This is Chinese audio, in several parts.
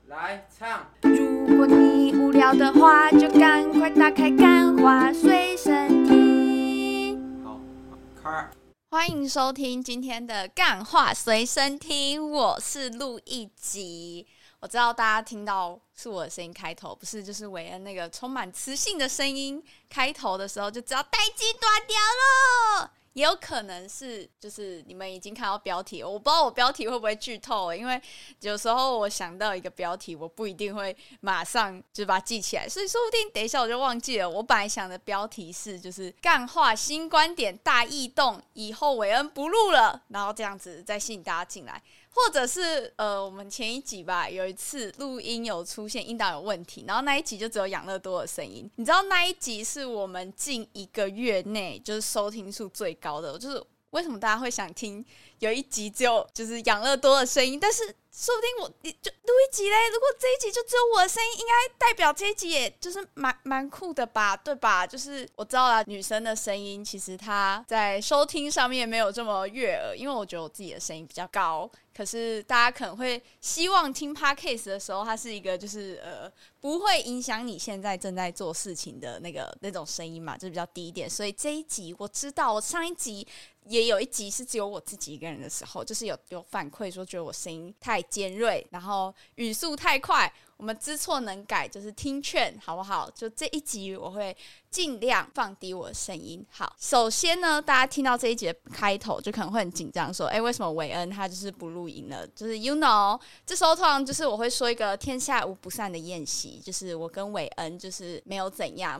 来唱。 如果你无聊的话，就赶快打开干话随身听。 好，开。 欢迎收听今天的干话随身听，我是陆一吉。我知道大家听到是我的声音开头，不是就是韦恩那个充满磁性的声音开头的时候，就知道代誌大条了。也有可能是就是你们已经看到标题，我不知道我标题会不会剧透，因为有时候我想到一个标题，我不一定会马上就把它记起来，所以说不定等一下我就忘记了。我本来想的标题是就是干话新观点大异动，以后韦恩不录了，然后这样子再吸引大家进来。或者是我们前一集吧，有一次录音有出现音档有问题，然后那一集就只有养乐多的声音。你知道那一集是我们近1个月内就是收听数最高的，就是为什么大家会想听有一集只有就是养乐多的声音，但是说不定我就录一集嘞，如果这一集就只有我的声音，应该代表这一集也就是蛮酷的吧，对吧？就是我知道啦，女生的声音其实她在收听上面没有这么悦耳，因为我觉得我自己的声音比较高，可是大家可能会希望听 Podcast 的时候，它是一个就是不会影响你现在正在做事情的那种声音嘛，就是比较低一点。所以这一集我知道，我上一集也有一集是只有我自己一个人的时候，就是有反馈说觉得我声音太尖锐，然后语速太快，我们知错能改，就是听劝好不好？就这一集我会尽量放低我的声音。好，首先呢，大家听到这一集的开头就可能会很紧张，说为什么韦恩他就是不录音了？就是 you know， 这时候通常就是我会说一个天下无不散的宴席，就是我跟韦恩就是没有怎样，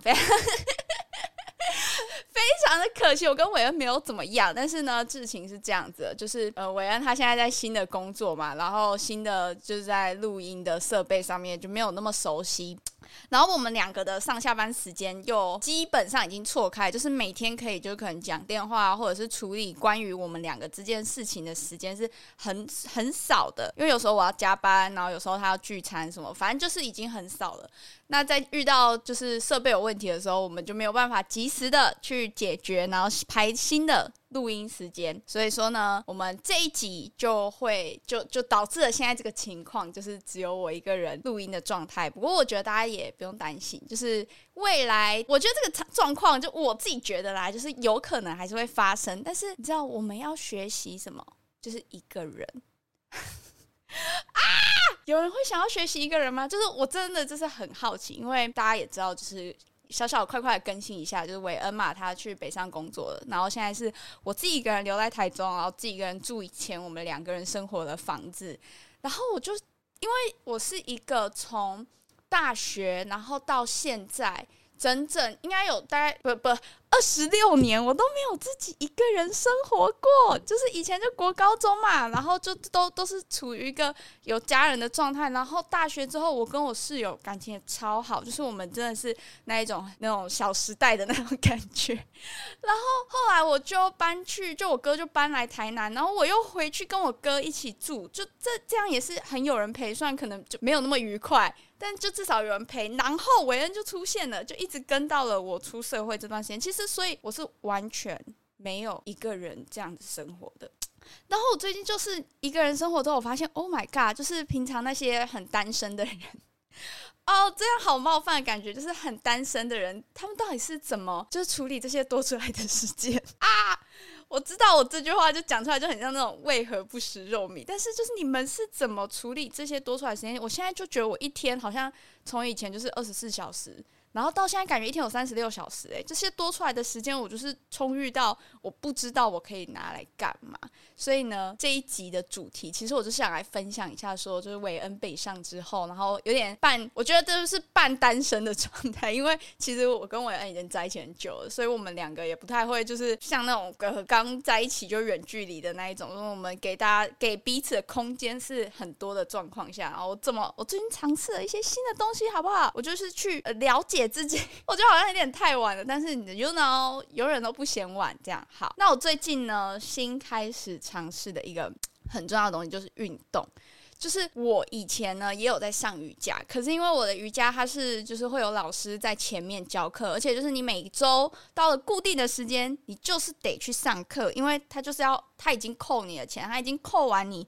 非常的可惜，我跟韦恩没有怎么样，但是呢，事情是这样子的，就是韦恩他现在在新的工作嘛，然后新的就是在录音的设备上面就没有那么熟悉，然后我们两个的上下班时间又基本上已经错开，就是每天可以就可能讲电话或者是处理关于我们两个之间事情的时间是很少的，因为有时候我要加班，然后有时候他要聚餐什么，反正就是已经很少了。那在遇到就是设备有问题的时候，我们就没有办法及时的去解决，然后排新的录音时间，所以说呢，我们这一集就导致了现在这个情况，就是只有我一个人录音的状态。不过我觉得大家也不用担心，就是未来我觉得这个状况，就我自己觉得啦，就是有可能还是会发生。但是你知道我们要学习什么？就是一个人。有人会想要学习一个人吗？就是我真的就是很好奇，因为大家也知道，就是小小快的更新一下，就是韦恩嘛，他去北上工作了，然后现在是我自己一个人留在台中，然后自己一个人住以前我们2个人生活的房子。然后我就因为我是一个从大学然后到现在整整应该有大概26年我都没有自己一个人生活过，就是以前就国高中嘛，然后就都是处于一个有家人的状态，然后大学之后我跟我室友感情也超好，就是我们真的是那种小时代的那种感觉。然后后来我就搬去，就我哥就搬来台南，然后我又回去跟我哥一起住，就这样也是很有人陪，虽然可能就没有那么愉快，但就至少有人陪。然后韦恩就出现了，就一直跟到了我出社会这段时间。其实所以我是完全没有一个人这样子生活的。然后我最近就是一个人生活之后，我发现 Oh my god， 就是平常那些很单身的人这样好冒犯的感觉，就是很单身的人，他们到底是怎么就是处理这些多出来的时间啊？我知道我这句话就讲出来就很像那种为何不食肉糜，但是就是你们是怎么处理这些多出来的时间？我现在就觉得我一天好像从以前就是24小时，然后到现在感觉一天有36小时，这些多出来的时间我就是充裕到我不知道我可以拿来干嘛。所以呢，这一集的主题其实我就想来分享一下说，就是韦恩北上之后，然后有点我觉得这就是半单身的状态，因为其实我跟韦恩已经在一起很久了，所以我们2个也不太会就是像那种刚在一起就远距离的那一种，我们给彼此的空间是很多的状况下，然后我最近尝试了一些新的东西，好不好？我就是去了解自己，我觉得好像有点太晚了，但是你 you know 永远都不嫌晚，这样好。那我最近呢新开始尝试的一个很重要的东西就是运动。就是我以前呢也有在上瑜伽，可是因为我的瑜伽它是就是会有老师在前面教课，而且就是你每周到了固定的时间你就是得去上课，因为他已经扣你的钱，他已经扣完你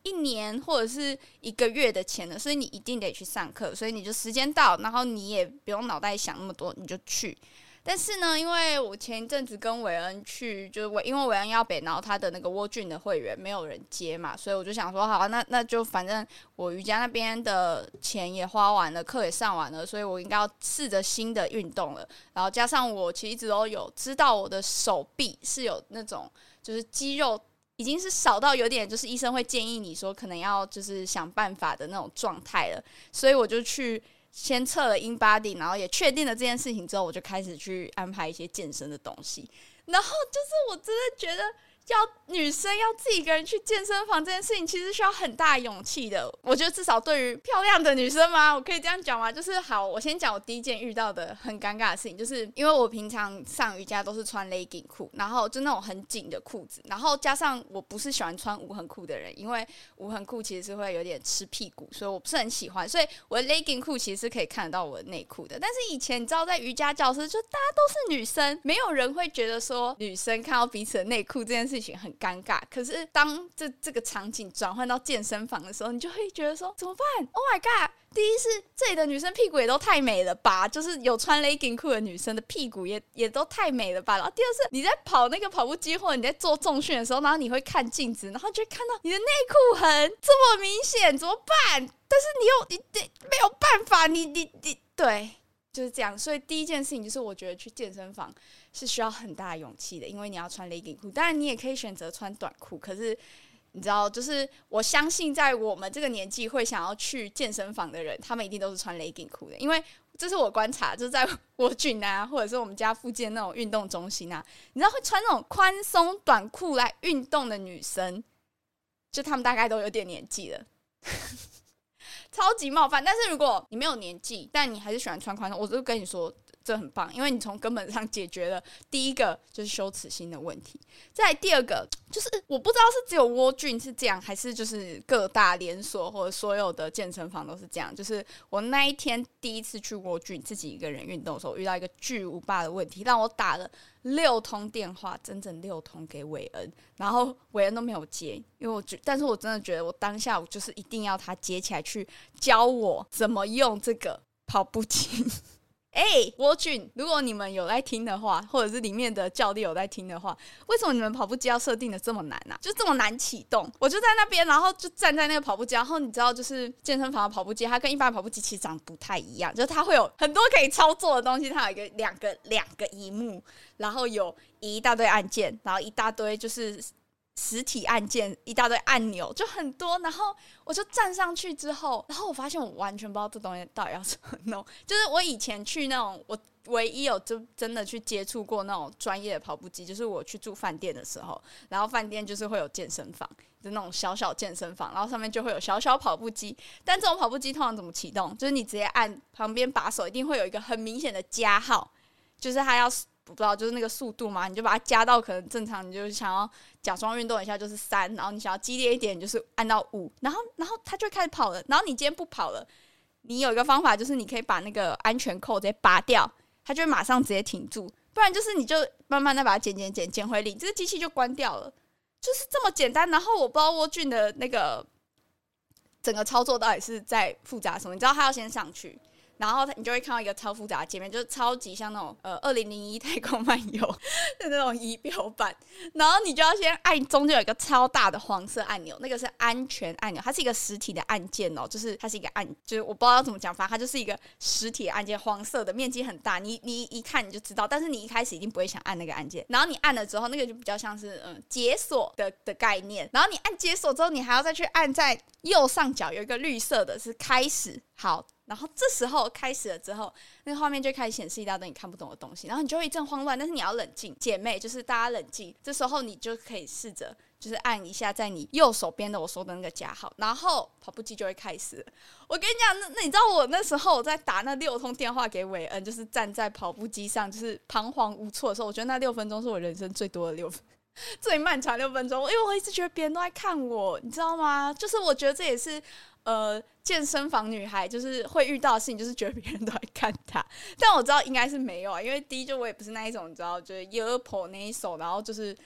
1年或者是1个月的钱了，所以你一定得去上课，所以你就时间到，然后你也不用脑袋想那么多，你就去。但是呢，因为我前一阵子跟韦恩去，就是因为韦恩要北，然后他的那个蜗菌的会员没有人接嘛，所以我就想说，好，那就反正我瑜伽那边的钱也花完了，课也上完了，所以我应该要试着新的运动了。然后加上我其实一直都有知道我的手臂是有那种就是肌肉已经是少到有点就是医生会建议你说可能要就是想办法的那种状态了，所以我就去先测了 InBody， 然后也确定了这件事情之后，我就开始去安排一些健身的东西。然后就是我真的觉得女生要自己一个人去健身房这件事情其实需要很大勇气的。我觉得至少对于漂亮的女生嘛，我可以这样讲吗？就是好，我先讲我第一件遇到的很尴尬的事情，就是因为我平常上瑜伽都是穿 legging 裤，然后就那种很紧的裤子，然后加上我不是喜欢穿无痕裤的人，因为无痕裤其实是会有点吃屁股，所以我不是很喜欢，所以我的 legging 裤其实是可以看得到我的内裤的。但是以前你知道在瑜伽教室就大家都是女生，没有人会觉得说女生看到彼此的内裤这件事情很尴尬，可是当这个场景转换到健身房的时候，你就会觉得说怎么办 ？Oh my god！ 第一是这里的女生屁股也都太美了吧，就是有穿 legging 裤的女生的屁股也都太美了吧。然后第二是你在跑那个跑步机或者你在做重训的时候，然后你会看镜子，然后就会看到你的内裤痕这么明显，怎么办？但是你没有办法，你对。就是这样，所以第一件事情就是我觉得去健身房是需要很大的勇气的，因为你要穿 legging 裤，当然你也可以选择穿短裤，可是你知道，就是我相信在我们这个年纪会想要去健身房的人，他们一定都是穿 legging 裤的，因为这是我观察，就是在蜗菌啊，或者是我们家附近的那种运动中心啊，你知道会穿那种宽松短裤来运动的女生，就他们大概都有点年纪了。超级冒犯，但是如果你没有年纪，但你还是喜欢穿宽松，我就跟你说这很棒，因为你从根本上解决了第一个就是羞耻心的问题。再来第二个就是我不知道是只有蜗菌是这样，还是就是各大连锁或者所有的健身房都是这样。就是我那一天第一次去蜗菌自己一个人运动的时候，遇到一个巨无霸的问题，让我打了6通电话，整整6通给韦恩，然后韦恩都没有接，因为但是我真的觉得我当下我就是一定要他接起来去教我怎么用这个跑步机。蜗菌，如果你们有在听的话，或者是里面的教练有在听的话，为什么你们跑步机要设定的这么难啊？就这么难启动？我就在那边，然后就站在那个跑步机，然后你知道，就是健身房的跑步机，它跟一般的跑步机其实长得不太一样，就是它会有很多可以操作的东西，它有两个萤幕，然后有一大堆按键，然后一大堆就是实体按键，一大堆按钮，就很多。然后我就站上去之后，然后我发现我完全不知道这东西到底要怎么弄。就是我以前去那种，我唯一有就真的去接触过那种专业的跑步机，就是我去住饭店的时候，然后饭店就是会有健身房，就那种小小健身房，然后上面就会有小小跑步机。但这种跑步机通常怎么启动？就是你直接按旁边把手，一定会有一个很明显的加号，就是它要。不知道就是那个速度嘛，你就把它加到可能正常，你就想要假装运动一下就是3，然后你想要激烈一点就是按到5，然后它就会开始跑了。然后你今天不跑了，你有一个方法就是你可以把那个安全扣直接拔掉，它就会马上直接停住，不然就是你就慢慢的把它剪回零，这个机器就关掉了，就是这么简单。然后我不知道蜗菌的那个整个操作到底是在复杂什么，你知道它要先上去。然后你就会看到一个超复杂的界面，就是超级像那种2001太空漫游的那种仪表板，然后你就要先按中间有一个超大的黄色按钮，那个是安全按钮，它是一个实体的按键哦，就是它是一个就是我不知道要怎么讲，反正它就是一个实体的按键，黄色的，面积很大，你一看你就知道，但是你一开始一定不会想按那个按键，然后你按了之后，那个就比较像是解锁的概念，然后你按解锁之后，你还要再去按在右上角有一个绿色的是开始，好。然后这时候开始了之后，那个画面就开始显示一大堆你看不懂的东西，然后你就会一阵慌乱，但是你要冷静，姐妹就是大家冷静，这时候你就可以试着就是按一下在你右手边的我说的那个加号，然后跑步机就会开始了。我跟你讲，那你知道我那时候我在打那6通电话给韦恩，就是站在跑步机上就是彷徨无措的时候，我觉得那6分钟是我人生最多的6分最漫长6分钟，因为我一直觉得别人都在看我，你知道吗？就是我觉得这也是健身房女孩就是会遇到的事情，就是觉得别人都在看她，但我知道应该是没有啊，因为第一就我也不是那一种，你知道，就是 Earpo 那一手，然后就是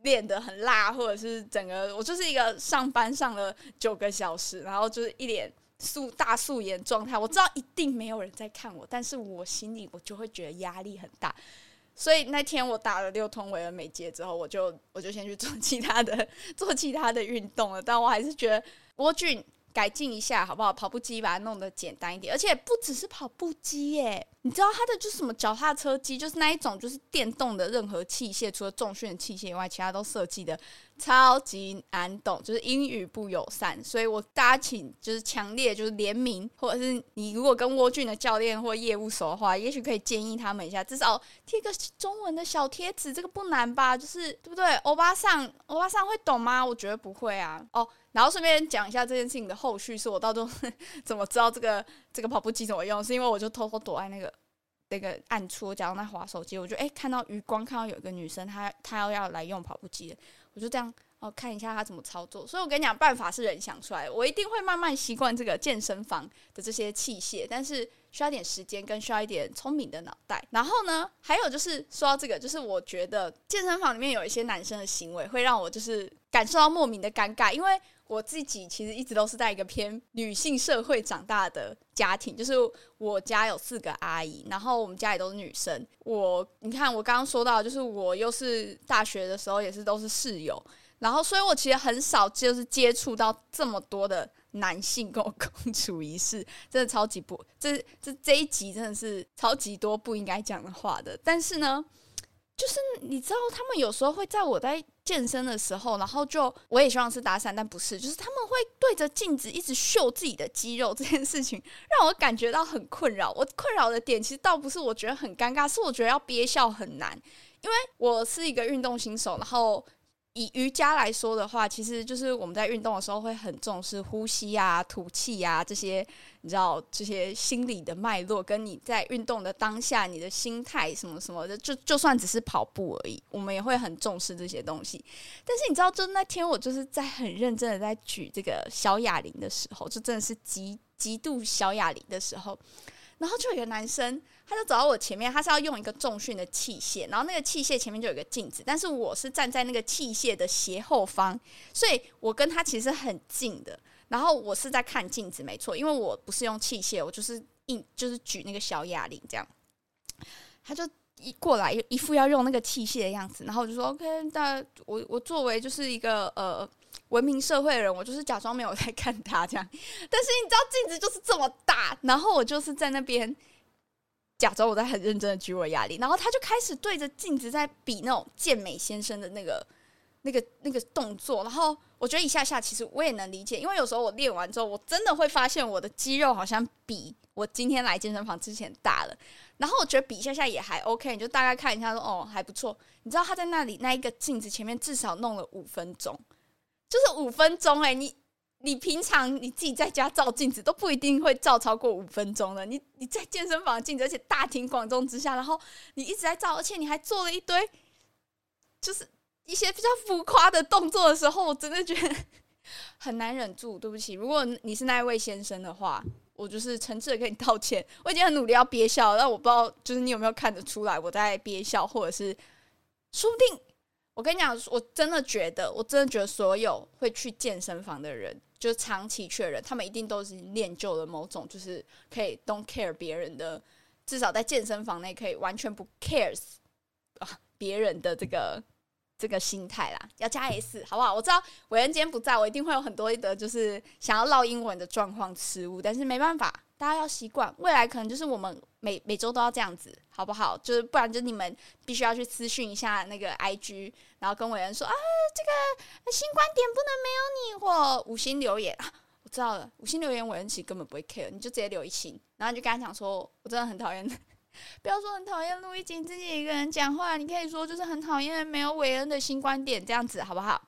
练得很辣，或者是整个我就是一个上班上了9个小时，然后就是一脸大素颜状态，我知道一定没有人在看我，但是我心里我就会觉得压力很大。所以那天我打了6通维恩美睫之后，我就先去做其他的运动了。但我还是觉得蜗苣改进一下好不好？跑步机把它弄得简单一点，而且不只是跑步机耶，你知道它的就是什么脚踏车机，就是那一种就是电动的任何器械，除了重训的器械以外，其他都设计的超级难懂，就是英语不友善。所以大家请就是强烈就是联名，或者是你如果跟蜗苣的教练或业务熟的话，也许可以建议他们一下，至少贴个中文的小贴纸，这个不难吧？就是对不对？欧巴桑会懂吗？我觉得不会啊。然后顺便讲一下这件事情的后续，是我到最后怎么知道这个跑步机怎么用，是因为我就偷偷躲在那个暗处，假装在滑手机，我就看到余光，看到有一个女生她要来用跑步机的，我就这样看一下她怎么操作。所以我跟你讲，办法是人想出来的，我一定会慢慢习惯这个健身房的这些器械，但是需要一点时间跟需要一点聪明的脑袋。然后呢，还有就是说到这个，就是我觉得健身房里面有一些男生的行为会让我就是感受到莫名的尴尬，因为我自己其实一直都是在一个偏女性社会长大的家庭，就是我家有4个阿姨，然后我们家也都是女生。你看我刚刚说到，就是我又是大学的时候也是都是室友，然后所以我其实很少就是接触到这么多的男性跟我共处一室，真的超级不，这一集真的是超级多不应该讲的话的。但是呢，就是你知道他们有时候会在我在健身的时候，然后我也希望是搭讪，但不是，就是他们会对着镜子一直秀自己的肌肉，这件事情让我感觉到很困扰。我困扰的点其实倒不是我觉得很尴尬，是我觉得要憋笑很难，因为我是一个运动新手，然后以瑜伽来说的话，其实就是我们在运动的时候会很重视呼吸啊、吐气啊这些，你知道这些心理的脉络，跟你在运动的当下你的心态什么什么的，就算只是跑步而已，我们也会很重视这些东西。但是你知道，就那天我就是在很认真的在举这个小哑铃的时候，就真的是极度小哑铃的时候，然后就有一个男生，他就走到我前面，他是要用一个重训的器械，然后那个器械前面就有一个镜子，但是我是站在那个器械的斜后方，所以我跟他其实很近的，然后我是在看镜子没错，因为我不是用器械，我就是举那个小哑铃这样。他就一过来一副要用那个器械的样子，然后我就说 OK， 那我作为就是一个文明社会的人，我就是假装没有在看他这样。但是你知道镜子就是这么大，然后我就是在那边假装我在很认真的举我哑铃，然后他就开始对着镜子在比那种健美先生的那个动作，然后我觉得一下下其实我也能理解，因为有时候我练完之后，我真的会发现我的肌肉好像比我今天来健身房之前大了，然后我觉得比一下下也还 OK， 你就大概看一下说还不错。你知道他在那里那一个镜子前面至少弄了5分钟，就是5分钟你平常你自己在家照镜子都不一定会照超过5分钟的，你在健身房的镜子，而且大庭广众之下，然后你一直在照，而且你还做了一堆就是一些比较浮夸的动作的时候，我真的觉得很难忍住。对不起，如果你是那一位先生的话，我就是诚挚的跟你道歉。我已经很努力要憋笑，但我不知道就是你有没有看得出来我在憋笑，或者是说不定我跟你讲，我真的觉得所有会去健身房的人，就是长期去的人，他们一定都是练就了某种就是可以 don't care 别人的，至少在健身房内可以完全不 cares 别人的这个心态啦，要加 S 好不好？我知道伟恩今天不在，我一定会有很多的就是想要唠英文的状况失误，但是没办法，大家要习惯，未来可能就是我们每周都要这样子，好不好？就是不然就你们必须要去私讯一下那个 IG， 然后跟伟恩说这个新观点不能没有你，或5星留言我知道了，5星留言伟恩其实根本不会 care， 你就直接留1星，然后你就跟他讲说，我真的很讨厌。不要说很讨厌陆一锦自己一个人讲话，你可以说就是很讨厌没有韦恩的新观点，这样子好不好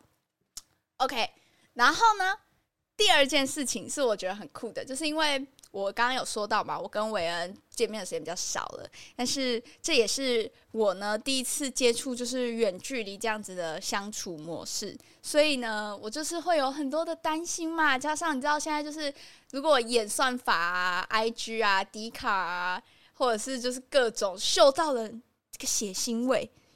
？OK， 然后呢，第二件事情是我觉得很酷的，就是因为我刚刚有说到嘛，我跟韦恩见面的时间比较少了，但是这也是我呢第一次接触就是远距离这样子的相处模式，所以呢，我就是会有很多的担心嘛，加上你知道现在就是如果演算法啊、IG 啊、迪卡啊。或者是就是各种嗅到了这个血腥味，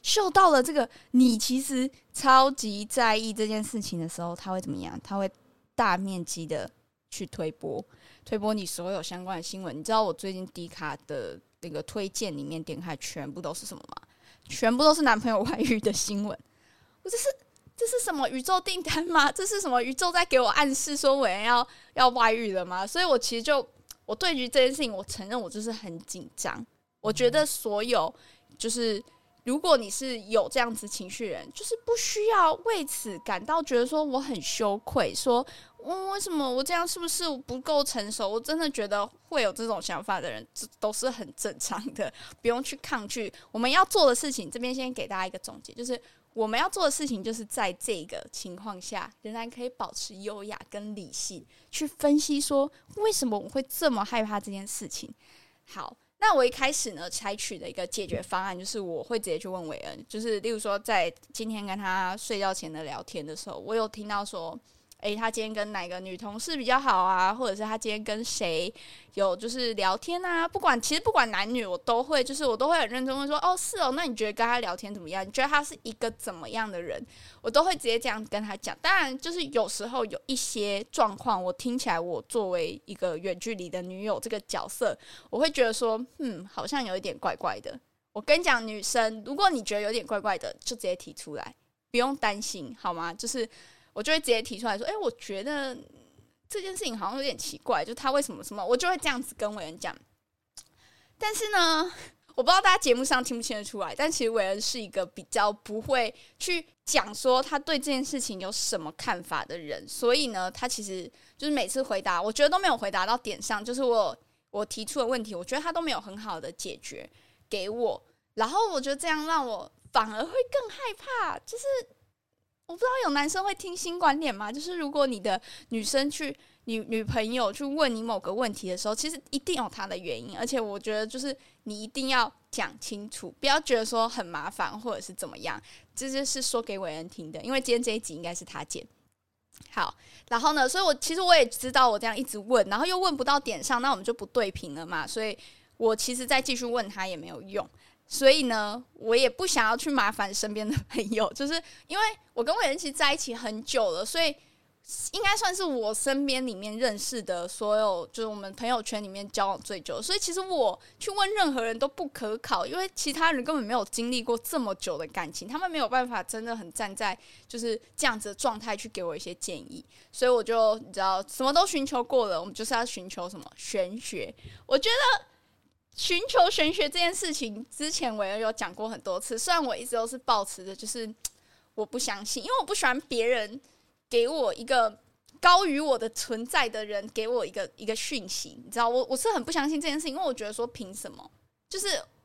嗅到了这个你其实超级在意这件事情的时候，他会怎么样？他会大面积的去推播你所有相关的新闻。你知道我最近迪卡的那个推荐里面点开全部都是什么吗？全部都是男朋友外遇的新闻。这是什么宇宙订单吗？这是什么宇宙在给我暗示说我要外遇了吗？所以我其实我对于这件事情，我承认我就是很紧张。我觉得所有就是如果你是有这样子情绪人，就是不需要为此感到觉得说我很羞愧，说为什么我这样是不是不够成熟？我真的觉得会有这种想法的人，这都是很正常的，不用去抗拒。我们要做的事情，这边先给大家一个总结，就是我们要做的事情，就是在这个情况下，仍然可以保持优雅跟理性，去分析说为什么我会这么害怕这件事情。好。那我一开始呢，采取的一个解决方案就是我会直接去问韦恩，就是例如说在今天跟他睡觉前的聊天的时候，我有听到说他今天跟哪个女同事比较好啊，或者是他今天跟谁有就是聊天啊，其实不管男女，我都会很认真问说，是哦，那你觉得跟他聊天怎么样？你觉得他是一个怎么样的人？我都会直接这样跟他讲。当然，就是有时候有一些状况，我听起来我作为一个远距离的女友这个角色，我会觉得说，好像有一点怪怪的。我跟你讲，女生，如果你觉得有点怪怪的，就直接提出来，不用担心，好吗？就是我就会直接提出来说，我觉得这件事情好像有点奇怪，就他为什么什么，我就会这样子跟伟恩讲。但是呢，我不知道大家节目上听不听得出来，但其实伟恩是一个比较不会去讲说他对这件事情有什么看法的人，所以呢，他其实就是每次回答，我觉得都没有回答到点上，就是我提出的问题，我觉得他都没有很好的解决给我，然后我觉得这样让我反而会更害怕，就是我不知道有男生会听新观点吗？就是如果你的女生女朋友去问你某个问题的时候，其实一定有她的原因，而且我觉得就是你一定要讲清楚，不要觉得说很麻烦或者是怎么样，这就是说给伟恩听的，因为今天这一集应该是他剪。好，然后呢，所以其实我也知道我这样一直问，然后又问不到点上，那我们就不对平了嘛，所以我其实再继续问他也没有用。所以呢，我也不想要去麻烦身边的朋友，就是因为我跟伟恩其实在一起很久了，所以应该算是我身边里面认识的所有，就是我们朋友圈里面交往最久，所以其实我去问任何人都不可考，因为其他人根本没有经历过这么久的感情，他们没有办法真的很站在就是这样子的状态去给我一些建议，所以我就你知道什么都寻求过了，我们就是要寻求什么玄学。我觉得寻求玄学这件事情，之前我也有讲过很多次。虽然我一直都是抱持的，就是我不相信，因为我不喜欢别人给我一个高于我的存在的人给我一个讯息，你知道，我是很不相信这件事情，因为我觉得说凭什么？就是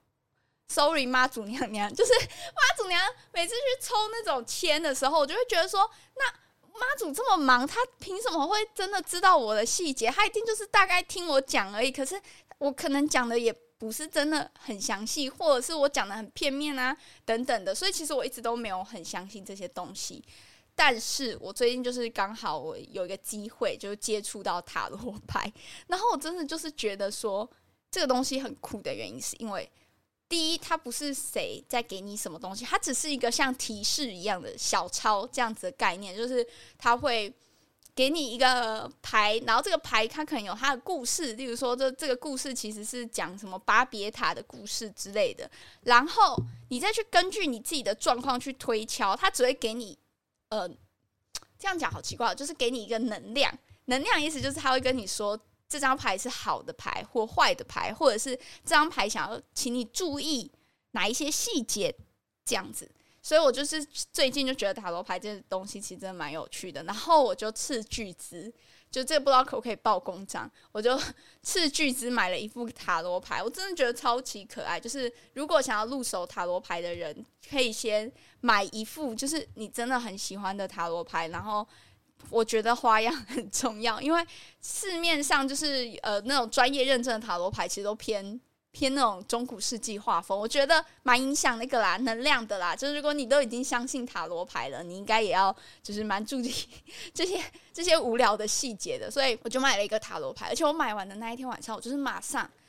，sorry 妈祖娘娘，就是妈祖娘每次去抽那种签的时候，我就会觉得说，那妈祖这么忙，她凭什么会真的知道我的细节？她一定就是大概听我讲而已，可是我可能讲的也不是真的很详细，或者是我讲的很片面啊，等等的，所以其实我一直都没有很相信这些东西。但是我最近就是刚好我有一个机会，就是接触到塔罗牌，然后我真的就是觉得说这个东西很酷的原因，是因为第一，它不是谁在给你什么东西，它只是一个像提示一样的小抄这样子的概念，就是它会给你一个牌，然后这个牌它可能有它的故事，例如说这个故事其实是讲什么巴别塔的故事之类的，然后你再去根据你自己的状况去推敲，它只会给你这样讲好奇怪，就是给你一个能量，能量意思就是它会跟你说这张牌是好的牌或坏的牌，或者是这张牌想要请你注意哪一些细节这样子。所以我就是最近就觉得塔罗牌这个东西其实真的蛮有趣的，然后我就斥巨资，就这个不知道可不可以报公章，我就斥巨资买了一副塔罗牌，我真的觉得超级可爱。就是如果想要入手塔罗牌的人，可以先买一副就是你真的很喜欢的塔罗牌，然后我觉得花样很重要，因为市面上就是那种专业认证的塔罗牌其实都偏那种中古世纪画风，我觉得蛮影响那个啦，能量的啦。就是如果你都已经相信塔罗牌了，你应该也要就是蛮注意这些无聊的细节的。所以我就买了一个塔罗牌，而且我买完的那一天晚上，我就是马上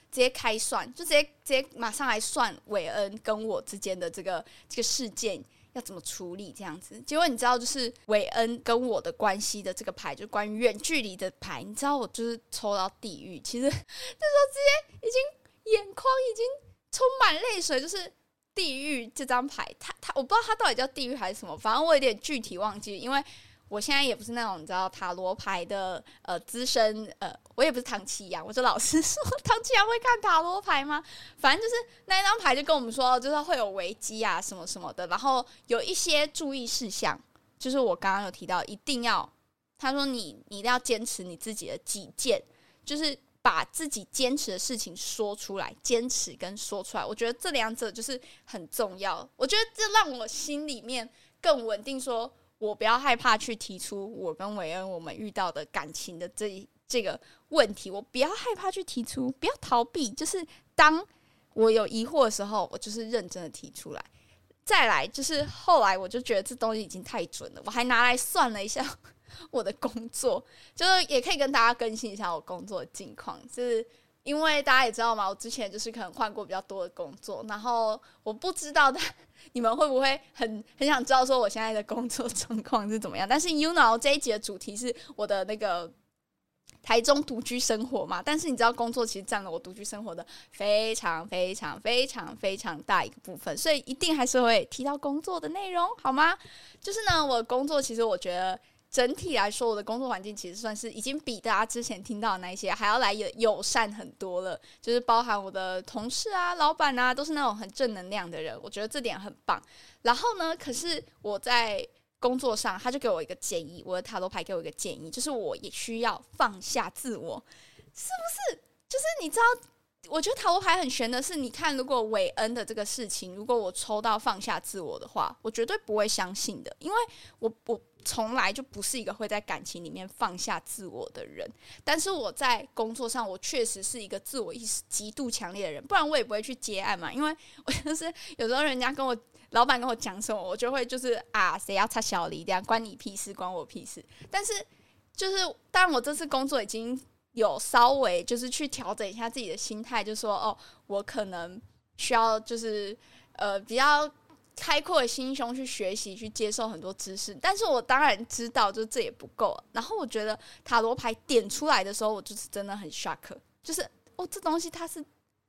接开算，就直接马上来算韦恩跟我之间的这个事件要怎么处理这样子。结果你知道，就是韦恩跟我的关系的这个牌，就是关于远距离的牌，你知道我就是抽到地狱。其实那时候直接已经眼眶已经充满泪水，就是地狱这张牌，我不知道它到底叫地狱还是什么，反正我有点具体忘记，因为我现在也不是那种你知道塔罗牌的资深我也不是唐启阳，我就老师说唐启阳会看塔罗牌吗？反正就是那一张牌就跟我们说，就是会有危机啊什么什么的，然后有一些注意事项，就是我刚刚有提到，一定要他说你一定要坚持你自己的己见，就是把自己坚持的事情说出来，坚持跟说出来，我觉得这两者就是很重要。我觉得这让我心里面更稳定说，我不要害怕去提出我跟韦恩我们遇到的感情的这个问题，我不要害怕去提出，不要逃避，就是当我有疑惑的时候，我就是认真的提出来。再来就是后来我就觉得这东西已经太准了，我还拿来算了一下我的工作，就是也可以跟大家更新一下我工作的近况，就是因为大家也知道嘛，我之前就是可能换过比较多的工作，然后我不知道你们会不会很想知道说我现在的工作状况是怎么样。但是 you know 这一集的主题是我的那个台中独居生活嘛，但是你知道工作其实占了我独居生活的非常非常非常非常大一个部分，所以一定还是会提到工作的内容，好吗？就是呢，我的工作其实我觉得整体来说，我的工作环境其实算是已经比大家之前听到的那一些还要来友善很多了，就是包含我的同事啊、老板啊，都是那种很正能量的人，我觉得这点很棒。然后呢，可是我在工作上，他就给我一个建议，我的塔罗牌给我一个建议，就是我也需要放下自我，是不是？就是你知道，我觉得塔罗牌很玄的是，你看，如果韦恩的这个事情，如果我抽到放下自我的话，我绝对不会相信的，因为我从来就不是一个会在感情里面放下自我的人。但是我在工作上，我确实是一个自我意识极度强烈的人，不然我也不会去接案嘛。因为我就是有时候人家老板跟我讲什么，我就会就是谁要插小梨这样，关你屁事，关我屁事。但是就是当然我这次工作已经有稍微就是去调整一下自己的心态，就说我可能需要就是比较开阔的心胸去学习，去接受很多知识。但是我当然知道，就这也不够。然后我觉得塔罗牌点出来的时候，我就是真的很 shock， 就是这东西它是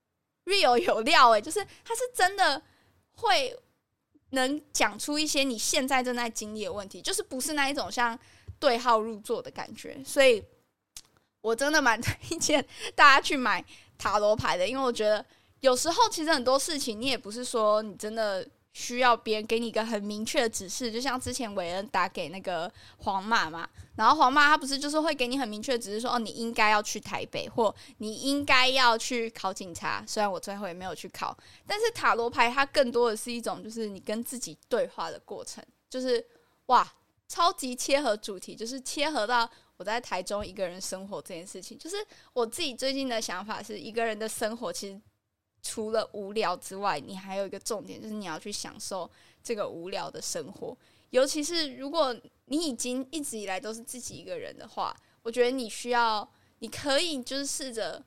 real 有料就是它是真的会能讲出一些你现在正在经历的问题，就是不是那一种像对号入座的感觉。所以我真的蛮推荐大家去买塔罗牌的，因为我觉得有时候其实很多事情你也不是说你真的需要别人给你一个很明确的指示，就像之前韦恩打给那个黄马嘛，然后黄马他不是就是会给你很明确的指示说你应该要去台北，或你应该要去考警察，虽然我最后也没有去考。但是塔罗牌它更多的是一种就是你跟自己对话的过程，就是哇超级切合主题，就是切合到我在台中一个人生活这件事情。就是我自己最近的想法是，一个人的生活其实除了无聊之外，你还有一个重点，就是你要去享受这个无聊的生活。尤其是如果你已经一直以来都是自己一个人的话，我觉得你可以就是试着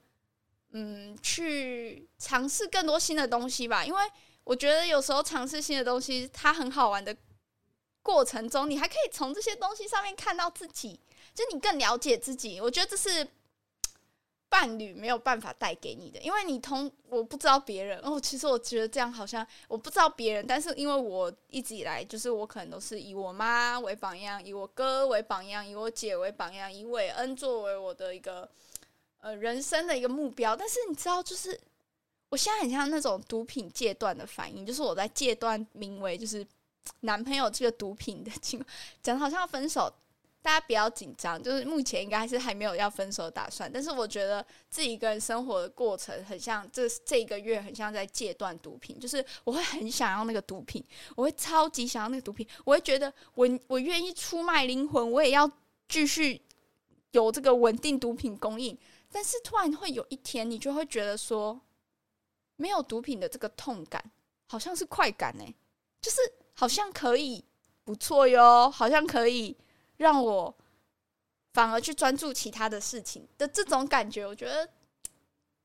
去尝试更多新的东西吧。因为我觉得有时候尝试新的东西它很好玩的过程中，你还可以从这些东西上面看到自己，就你更了解自己。我觉得这是伴侣没有办法带给你的，因为我不知道别人其实我觉得这样好像我不知道别人，但是因为我一直以来就是我可能都是以我妈为榜样，以我哥为榜样，以我姐为榜样，以韦恩作为我的一个人生的一个目标。但是你知道，就是我现在很像那种毒品戒断的反应，就是我在戒断名为就是男朋友这个毒品的情况，讲好像要分手。大家不要紧张，就是目前应该是还没有要分手的打算，但是我觉得自己一个人生活的过程很像这一个月很像在戒断毒品，就是我会很想要那个毒品，我会超级想要那个毒品，我会觉得我愿意出卖灵魂，我也要继续有这个稳定毒品供应。但是突然会有一天你就会觉得说，没有毒品的这个痛感好像是快感就是好像可以不错哟，好像可以让我反而去专注其他的事情的这种感觉，我觉得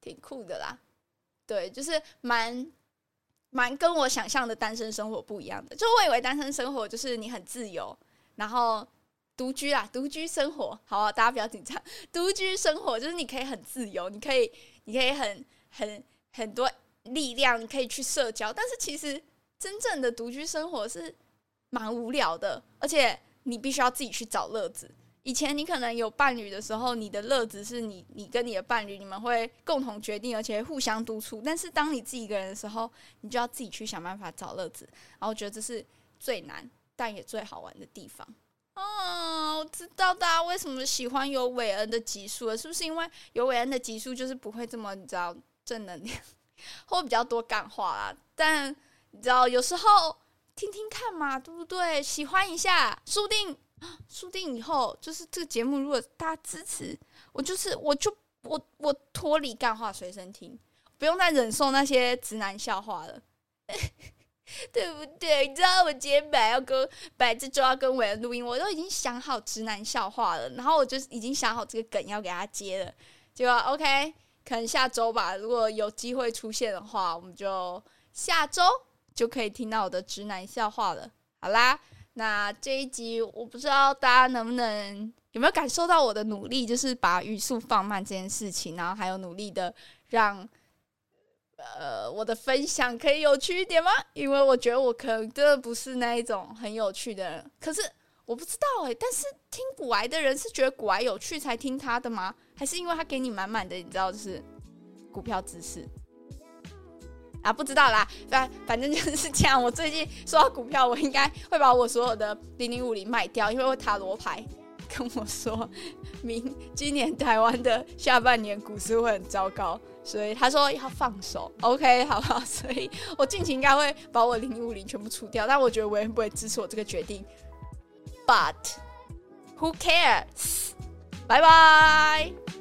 挺酷的啦。对，就是蛮跟我想象的单身生活不一样的。就我以为单身生活就是你很自由，然后独居生活，好啊，大家不要紧张。独居生活就是你可以很自由，你可以很多力量，你可以去社交。但是其实真正的独居生活是蛮无聊的，而且你必须要自己去找乐子。以前你可能有伴侣的时候，你的乐子是你跟你的伴侣，你们会共同决定，而且互相督促。但是当你自己一个人的时候，你就要自己去想办法找乐子。然后我觉得这是最难但也最好玩的地方。我知道大家为什么喜欢有韦恩的集数了，是不是因为有韦恩的集数就是不会这么你知道正能量，或比较多干话啦？但你知道有时候听听看嘛，对不对？喜欢一下，说不定以后就是这个节目，如果大家支持，我脱离干话随身听，不用再忍受那些直男笑话了，对不对？你知道我今天本来这周要跟韦恩录音，我都已经想好直男笑话了，然后我就已经想好这个梗要给他接了，结果 OK， 可能下周吧，如果有机会出现的话，我们就下周就可以听到我的直男笑话了。好啦。那这一集我不知道大家有没有感受到我的努力，就是把语速放慢这件事情，然后还有努力的让我的分享可以有趣一点吗？因为我觉得我可能真的不是那一种很有趣的人，可是我不知道但是听股癌的人是觉得股癌有趣才听他的吗？还是因为他给你满满的你知道就是股票知识？不知道啦，反正就是这样。我最近说到股票，我应该会把我所有的0050卖掉，因为塔罗牌跟我说今年台湾的下半年股市会很糟糕，所以他说要放手。OK， 好不好？所以我近期应该会把我0050全部除掉，但我觉得我也不会支持我这个决定。But who cares？ 拜拜。